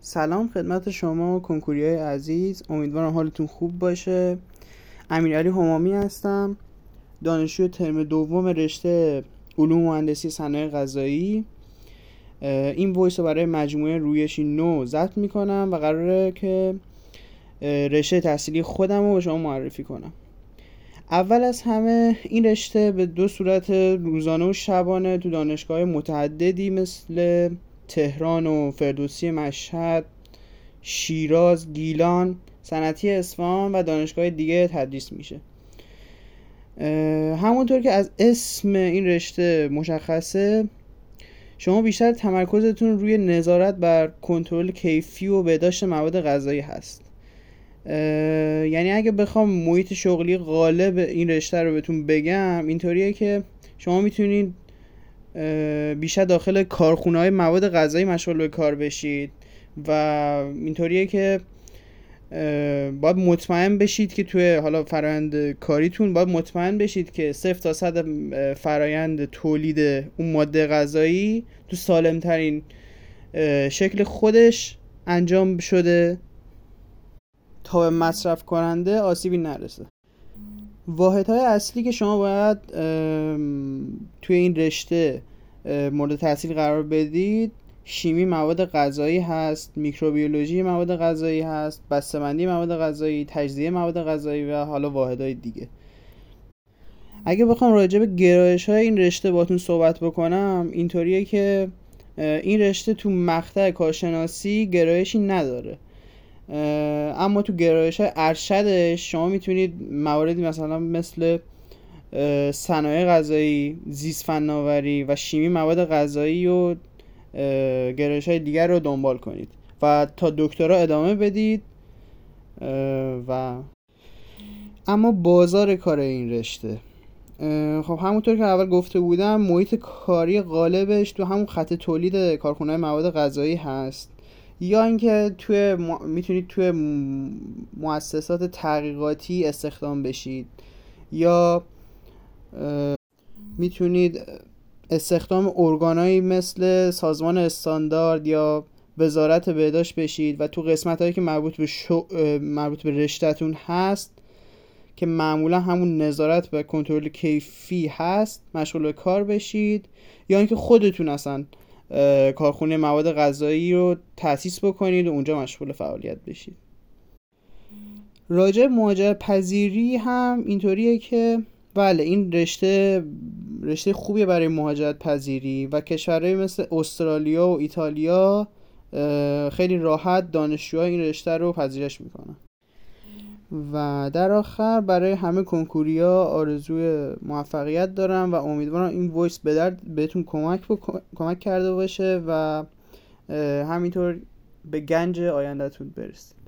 سلام خدمت شما کنکوریای عزیز، امیدوارم حالتون خوب باشه. امیرعلی همامی هستم، دانشجوی ترم دوم رشته علوم مهندسی صنایع غذایی. این وایس رو برای مجموعه رویشی 9 ضبط میکنم و قراره که رشته تحصیلی خودم رو به شما معرفی کنم. اول از همه این رشته به دو صورت روزانه و شبانه تو دانشگاه متعددی مثل تهران و فردوسی مشهد، شیراز، گیلان، صنعتی اصفهان و دانشگاه دیگه تدریس میشه. همونطور که از اسم این رشته مشخصه، شما بیشتر تمرکزتون روی نظارت بر کنترل کیفی و بهداشت مواد غذایی هست. یعنی اگه بخوام محیط شغلی غالب این رشته رو بهتون بگم، اینطوریه که شما میتونید بیشتر داخل کارخونه‌های مواد غذایی مشغول به کار بشید و اینطوریه که باید مطمئن بشید که توی حالا فرآیند کاریتون باید مطمئن بشید که 0 تا 100 فرآیند تولید اون ماده غذایی تو سالمترین شکل خودش انجام شده تا به مصرف کننده آسیبی نرسه. واحدهای اصلی که شما باید توی این رشته مورد تحصیل قرار بدید شیمی مواد غذایی هست، میکروبیولوژی مواد غذایی هست، بسته‌بندی مواد غذایی، تجزیه مواد غذایی و حالا واحدهای دیگه. اگه بخوام راجع به گرایش‌های این رشته باهاتون صحبت بکنم، اینطوریه که این رشته تو مقطع کارشناسی گرایشی نداره، اما تو گرایش‌های ارشدش شما میتونید مواردی مثلا مثل صنایع غذایی، زیست فناوری و شیمی مواد غذایی و گرایش‌های دیگر رو دنبال کنید و تا دکترا ادامه بدید. و اما بازار کار این رشته، خب همونطور که اول گفته بودم، محیط کاری غالبش تو همون خط تولید کارخونه مواد غذایی هست، یا اینکه میتونید توی مؤسسات تحقیقاتی استخدام بشید، یا میتونید استخدام ارگانایی مثل سازمان استاندارد یا وزارت بهداشت بشید و تو قسمت‌هایی که مربوط به رشته‌تون هست که معمولا همون نظارت و کنترل کیفی هست مشغول به کار بشید، یا اینکه خودتون اصلا کارخونه مواد غذایی رو تأسیس بکنید و اونجا مشغول فعالیت بشید. راجع مهاجرت پذیری هم اینطوریه که بله، این رشته خوبیه برای مهاجرت پذیری و کشورهای مثل استرالیا و ایتالیا خیلی راحت دانشجوها این رشته رو پذیرش میکنن. و در آخر برای همه کنکوریا آرزوی موفقیت دارم و امیدوارم این وایس بهتون کمک کرده باشه و همینطور به گنج آینده‌تون برسید.